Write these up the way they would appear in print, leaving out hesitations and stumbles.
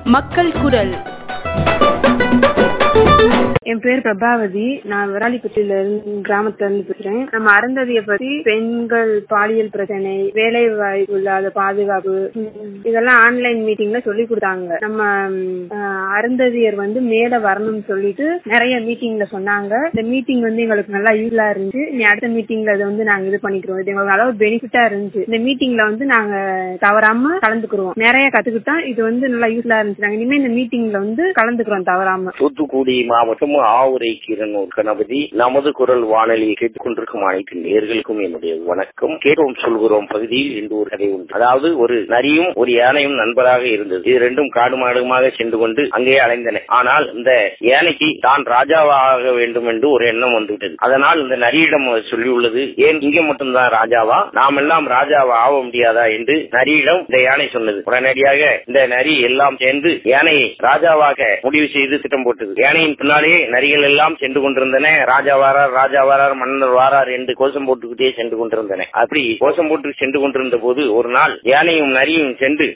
மக்கள் குரல். என் பேர் பிரபாவதி. நான் விராலிப்பட்டியில கிராமத்துல இருந்து பேசுறேன். நம்ம அருந்ததியை பத்தி பெண்கள் பாலியல் பிரச்சனை, வேலை வாய்ப்பு இல்லாத பாதுகாப்பு, இதெல்லாம் ஆன்லைன் மீட்டிங்ல சொல்லி கொடுத்தாங்க. நம்ம அருந்ததியர் மேல வரணும்னு சொல்லிட்டு நிறைய மீட்டிங்ல சொன்னாங்க. இந்த மீட்டிங் எங்களுக்கு நல்லா யூஸ்ஃபுல்லா இருந்துச்சு. இனி அடுத்த மீட்டிங்ல அதை நாங்க இது பண்ணிக்கிறோம். இது எங்களுக்கு அளவு பெனிஃபிட்டா இருந்துச்சு. இந்த மீட்டிங்ல நாங்க தவறாம கலந்துக்கிறோம். நிறைய கத்துக்கிட்டோம். இது நல்லா யூஸ்ஃபுல்லா இருந்துச்சு. நாங்க இனிமே இந்த மீட்டிங்ல கலந்துக்கிறோம் தவறாம. தூத்துக்குடி மாவட்டம் ஆவுரை கிரணூர் கணபதி. நமது குரல் வானொலியை கேட்டுக்கொண்டிருக்கும் அனைத்து நேயர்களுக்கும் என்னுடைய வணக்கம். கேட்டோம் சொல்கிறோம் பகுதியில் இன்று ஒரு கதை உண்டு. அதாவது ஒரு நரியும் ஒரு யானையும் நண்பராக இருந்தது. இது ரெண்டும் காடு மாடுமாக சென்று கொண்டு அங்கே அலைந்தன. ஆனால் இந்த யானைக்கு தான் ராஜாவாக வேண்டும் என்று ஒரு எண்ணம் வந்துவிட்டது. அதனால் இந்த நரியிடம் சொல்லியுள்ளது, ஏன் இங்கே மட்டும்தான் ராஜாவா, நாம் எல்லாம் ராஜாவா ஆக முடியாதா என்று நரியிடம் இந்த யானை சொன்னது. உடனடியாக இந்த நரி எல்லாம் சேர்ந்து யானையை ராஜாவாக முடிவு செய்து திட்டம் போட்டது. யானையின் பின்னாலே நரிகள் எல்லாம் சென்று கொண்டிருந்தன. ராஜா வாரார் மன்னர் வாரார் என்று கோஷம் போட்டுக்கிட்டே சென்று கொண்டிருந்தன. அப்படி கோஷம் போட்டு சென்று கொண்டிருந்த போது ஒரு நாள் யானையும் நரியும் சென்று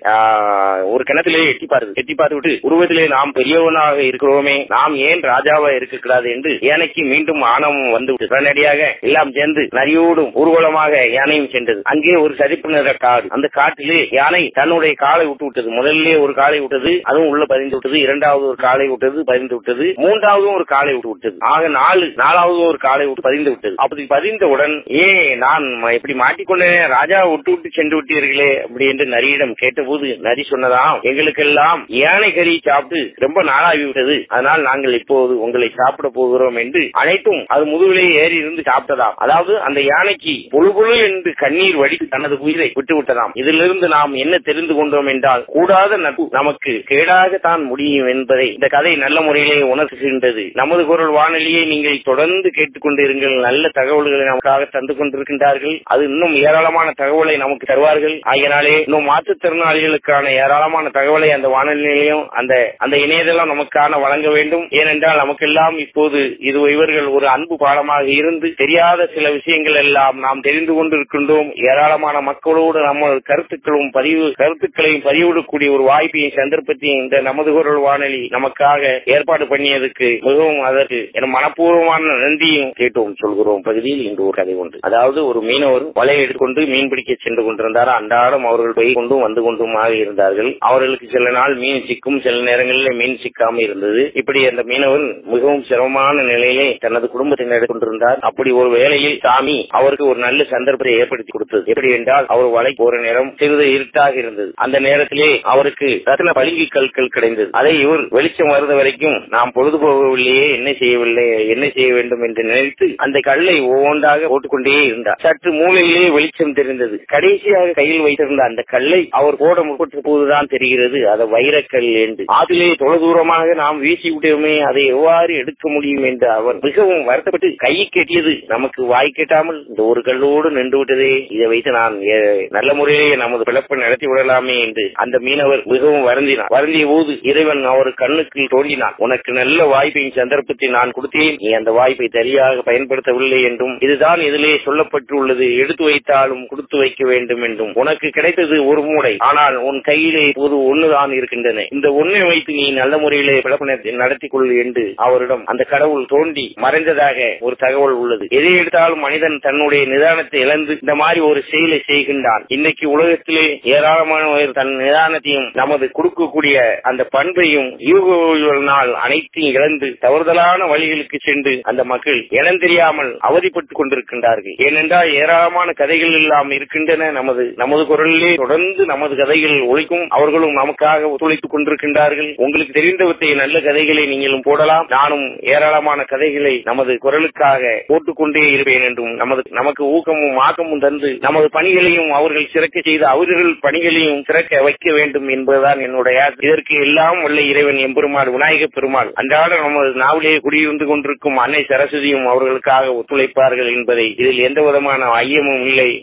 ஒரு கிணத்திலே எட்டி பார்த்துவிட்டு, உருவத்திலே நாம் பெரியவனாக இருக்கிறோமே, நாம் ஏன் ராஜாவா இருக்கக்கூடாது என்று யானைக்கு மீண்டும் ஆணவம் வந்து உடனடியாக எல்லாம் சேர்ந்து நரியோடும் ஊர்வலமாக யானையும் சென்றது. அங்கே ஒரு சதிப்பு நிற காடு. அந்த காட்டிலே யானை தன்னுடைய காலை விட்டது. முதலிலே ஒரு காலை விட்டது, அதுவும் உள்ள பதிந்து விட்டது. இரண்டாவது ஒரு காலை விட்டது, பதிந்து விட்டது. மூன்றாவது ஒரு காலை விட்டது. ஆக நாலாவது ஒரு காலை விட்டு பதிந்து விட்டது. அப்படி பதிந்தவுடன், நான் இப்படி மாட்டிக்கொண்டேன், ராஜா விட்டு சென்று விட்டீர்களே அப்படி என்று நரியிடம் கேட்டபோது நரி சொன்னதாம், எங்களுக்கெல்லாம் யானை கறி சாப்பிட்டு ரொம்ப நாளாகிவிட்டது, அதனால் நாங்கள் இப்போது உங்களை சாப்பிட போகிறோம் என்று அனைத்தும் அது முதுகிலே ஏறி இருந்து சாப்பிட்டதாம். அதாவது அந்த யானைக்கு பொழுபொழு என்று கண்ணீர் வடித்து தனது உயிரை விட்டு விட்டதாம். இதிலிருந்து நாம் என்ன தெரிந்து கொண்டோம் என்றால், கூடாத நட்பு நமக்கு கேடாகத்தான் முடியும் என்பதை இந்த கதை நல்ல முறையிலே உணர்த்துகின்றது. நமது குரல் வானொலியை நீங்கள் தொடர்ந்து கேட்டுக்கொண்டிருங்கள். நல்ல தகவல்களை நமக்காக தந்து கொண்டிருக்கின்றார்கள். அது இன்னும் ஏராளமான தகவலை நமக்கு தருவார்கள். ஆகையினாலே இன்னும் மாற்றுத்திறனாளிகளுக்கான ஏராளமான தகவலை அந்த வானொலியிலையும் அந்த இணையதளம் நமக்கான வழங்க வேண்டும். ஏனென்றால் நமக்கெல்லாம் இப்போது இவர்கள் ஒரு அன்பு பாடமாக இருந்து தெரியாத சில விஷயங்கள் எல்லாம் நாம் தெரிந்து கொண்டிருக்கின்றோம். ஏராளமான மக்களோடு நம்ம கருத்துக்களையும் பதிவிடக்கூடிய ஒரு வாய்ப்பையும் சந்தர்ப்பத்தையும் இந்த நமது குரல் வானொலி நமக்காக ஏற்பாடு பண்ணியதுக்கு மிகவும் அதற்கு என மனப்பூர்வமான நன்றியும் கேட்டோம் சொல்கிறோம் பகுதியில் இன்று ஒரு கதை உண்டு. அதாவது ஒரு மீனவர் வலையை எடுத்துக்கொண்டு மீன் பிடிக்க சென்று கொண்டிருந்தார். அன்றாடம் அவர்கள் போய் கொண்டும் வந்து கொண்டுமாக இருந்தார்கள். அவர்களுக்கு சில நாள் மீன் சிக்கும், சில நேரங்களில் மீன் சிக்காம இருந்தது. இப்படி அந்த மீனவர் மிகவும் சிரமமான நிலையிலே தனது குடும்பத்தை நடத்தி கொண்டிருந்தார். அப்படி ஒரு வேளையில் சாமி அவருக்கு ஒரு நல்ல சந்தர்ப்பத்தை ஏற்படுத்தி கொடுத்தது. எப்படி என்றால், அவர் வலை போற நேரம் சிறிது இருட்டாக இருந்தது. அந்த நேரத்திலே அவருக்கு ரத்தின பளிங்கு கற்கள் கிடைந்தது. அதை இவர் வெளிச்சம் வருத வரைக்கும் நாம் பொழுதுபோகவில்லையே, என்ன செய்ய வேண்டும் என்று நினைத்து அந்த கல்லை ஒவ்வொன்றாக போட்டுக்கொண்டே இருந்தார். சற்று மூலையிலே வெளிச்சம் தெரிந்தது. கடைசியாக கையில் வைத்திருந்த அந்த கல்லை அவர் போட முற்பட்ட போதுதான் தெரிகிறது அது வைரக்கல் என்று. அதிலே தொலைதூரமாக நாம் வீசி விட்டோமே, அதை எவ்வாறு எடுக்க முடியும் என்று அவர் மிகவும் வருத்தப்பட்டு கையை கேட்டியது நமக்கு வாய் கேட்டாமல் இந்த ஒரு கல்லோடு நின்று விட்டதே, இதை வைத்து நான் நல்ல முறையிலே நமது பிளப்பை நடத்தி விடலாமே என்று அந்த மீனவர் மிகவும் வருந்தினார். வருந்திய போது இறைவன் அவர் கண்ணுக்கு தோன்றினான். உனக்கு நல்ல வாய்ப்பையும் சந்தர்ப்பத்தை நான் கொடுத்தேன், நீ அந்த வாய்ப்பை சரியாக பயன்படுத்தவில்லை என்றும், இதுதான் இதிலே சொல்லப்பட்டுள்ளது, எடுத்து வைத்தாலும் கொடுத்து வைக்க வேண்டும் என்றும். உனக்கு கிடைத்தது ஒரு மூடை, ஆனால் உன் கையிலே இப்போது ஒன்றுதான் இருக்கின்றன. இந்த ஒன்றை வைத்து நீ நல்ல முறையிலே பிளப்பை நடத்திக் கொள் என்று அவரிடம் அந்த கடவுள் தோண்டி மறைந்ததாக ஒரு தகவல் உள்ளது. எதை எடுத்தாலும் மனிதன் தன்னுடைய நிதானத்தை இழந்து இந்த மாதிரி ஒரு செயலை செய்கின்றான். இன்னைக்கு உலகத்திலே ஏராளமானவர் தன் நிதானத்தையும் நமது கொடுக்கக்கூடிய அந்த பண்பையும் யூகனால் அனைத்தையும் இழந்து தவறுதலான வழிகளுக்கு சென்று அந்த மக்கள் இனம் தெரியாமல் அவதிப்பட்டுக் கொண்டிருக்கின்றார்கள். ஏனென்றால் ஏராளமான கதைகள் எல்லாம் இருக்கின்றன. நமது குரலிலே தொடர்ந்து நமது கதைகள் ஒழிக்கும். அவர்களும் நமக்காக ஒத்துழைத்துக் கொண்டிருக்கின்றார்கள். உங்களுக்கு தெரிந்தவற்றை நல்ல கதைகளை நீங்களும் போடலாம். நானும் ஏராளமான கதைகளை நமது குரலுக்காக போட்டுக்கொண்டே இருப்பேன் என்றும், நமக்கு ஊக்கமும் ஆக்கமும் தந்து நமது பணிகளையும் அவர்கள் சிறக்க செய்து அவர்கள் பணிகளையும் சிறக்க வைக்க வேண்டும் என்பதுதான் என்னுடைய. இதற்கு எல்லாம் உள்ள இறைவன் எம்பெருமாள் விநாயக பெருமாள் அன்றாட நமது நாவிலே குடியிருந்து கொண்டிருக்கும் அன்னை சரஸ்வதியும் அவர்களுக்காக ஒத்துழைப்பார்கள் என்பதை இதில் எந்த விதமான ஐயமும் இல்லை.